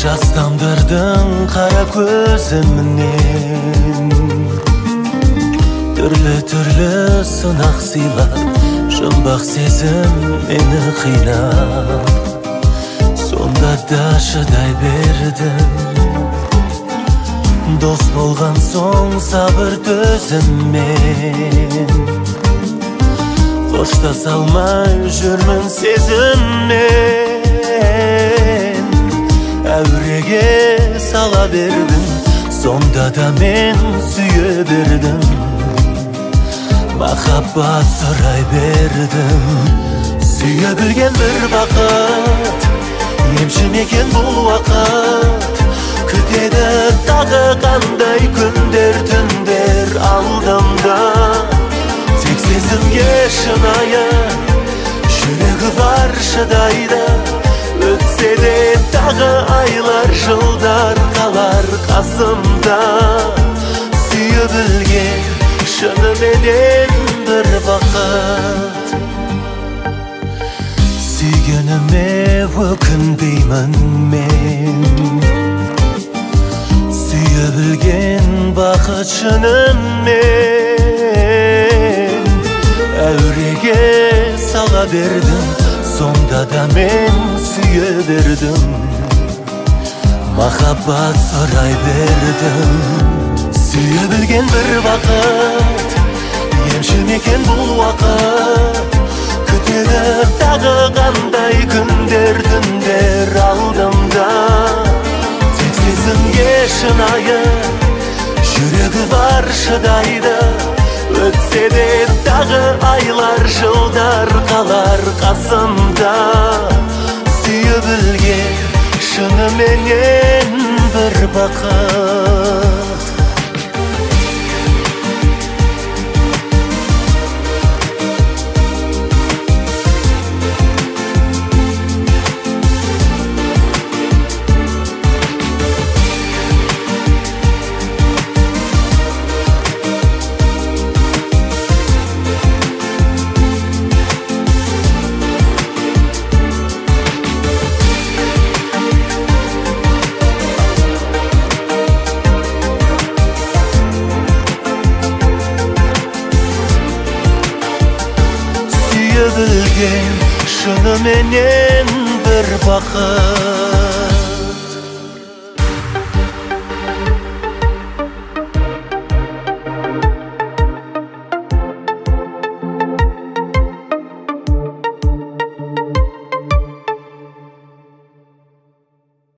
жастандырдың қара көзімнен. Түрлі сынақ сыйлап, жұмбақ сезім мені қинап, сонда да шыдай бердім. Дос болған соң сабыр төзіммен, қоштаса алмай жүрмін сезіммен. Әуреге сала бердім, сонда да мен сүйе бердім. Махаббат сұрай бердім. Сүйе білген бір бақыт, емші мекен бұл уақыт. Күтеді тағы қандай күндер, түндер алдымда. Тек сезімге шынайы, жүрегі бар шыдайды. Өтсе де тағы айлар, жылдар қалар қасымда. Сүйе білген шыныменен бір бақыт. Сүйгеніме өкінбеймін мен, сүйе білген бақыт шынымен. Әуреге сала бердім, сонда да мен сүйе бердім. Махаббат сұрай бердім. Сүйе білген бір бақыт, емші мекен бұл уақыт. Күтеді тағы қандай күндер, түндер алдымда. Тек сезімге шынайы, жүрегі бар шыдайды. Өтсе де тағы айлар, жылдар қалар қасымда. Сүйе білген шыныменен бір бақыт. Сүйе білген шыныменен бір бақыт.